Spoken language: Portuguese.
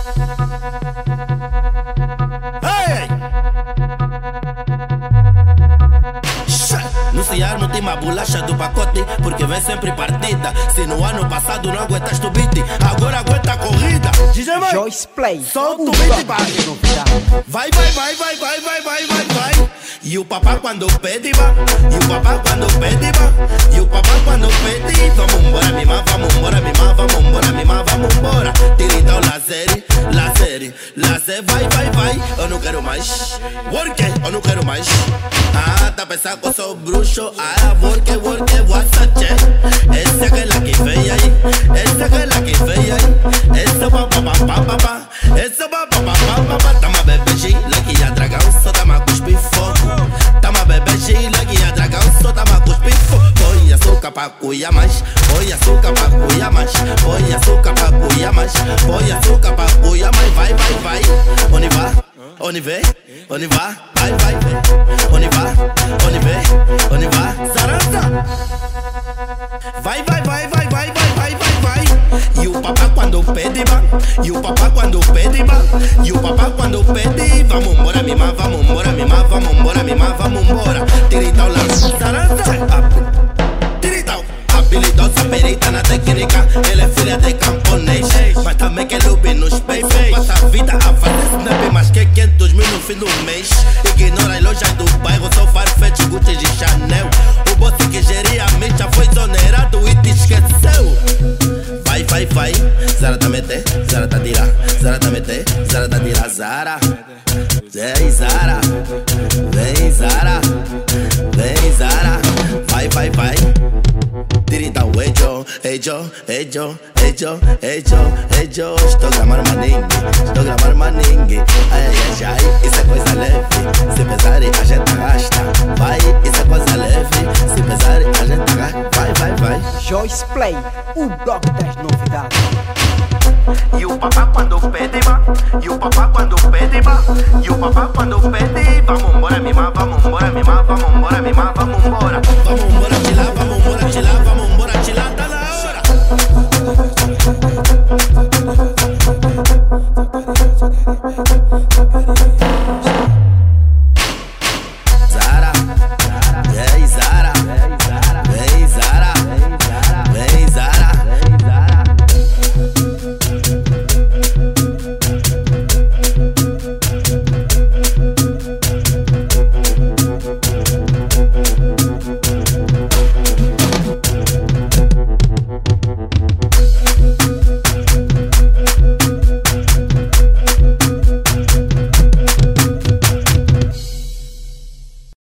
No Ciar não tem uma bolacha do pacote, porque vem sempre partida. Se no ano passado não aguentaste o beat, agora aguenta a corrida. DJ Mike, Joyce Play, solta o beat e vai. Vai, vai, vai, vai, vai, vai, vai, vai, vai. E o papá quando pede, vai. E o papá quando pede, vai. E o papá quando pede, vamos embora, mimá, vamos embora, mimá, vamos embora, mimá, vamos embora. Tiritão, lazer, lazer, lazer, vai, vai, vai. Eu não quero mais. Work, eu não quero mais. Ah, tá pensando que eu sou bruxo. Ah, work, what's a check? Essa é aquela que veio aí. Essa é aquela que veio aí. Essa papapapapapá. Essa papapapapapá. Tama bebê gila que ia dragão, só tama cuspir fogo. Tama bebê gila que ia dragão, só tama cuspir fogo. Põe açúcar pra cuia mais. Põe açúcar pra cuia mais. Põe açúcar pra cuia mais. Põe açúcar pra cuia mais. Vai, vai, vai. Onde vai? Onde vem? Onde vai? Vai, vai, vem. Onde vai? Onde vem? Onde vai? Zaranza! Vai, vai, vai, vai, vai, vai, vai, vai, vai. E o papá quando pede, vai. E o papá quando pede, vai. E o papá quando pede, vamos embora, mimá, vamos embora, mimá, vamos embora, mimá, vamos embora. Tiritão lá, zaranza! Tiritão! Habilidosa, perita na técnica. Ela é filha de camponês, mas também quer lube nos peitos. Passa a vida a fazer snap, mais que 500 mil no fim do mês. Ignora as lojas do bairro, só Farfetch, Gucci e Chanel. O boss que geria a mídia foi exonerado e te esqueceu. Vai, vai, vai. Zara tá meter, Zara tá tirar. Zara tá meter, Zara tá tirar. Zara. Vem, Zara. Vem, Zara. Vem, Zara. Vai, vai, vai. Tiritão, ejo, ejo, ejo, ejo, ejo, ejo. Estou gramando maningue, estou gramando maningue. Ai, ai, ai, ai, isso é coisa leve. Se pesar a gente arrasta. Vai, isso é coisa leve. Se pesar a gente arrasta. Vai, vai, vai. Joyce Play, o bloco das novidades. E o papá quando pede, vai. E o papá quando pede, vai. E o papá quando pede, vamos embora, mimá, vamos embora, mimá, vamos embora, mimá, vamos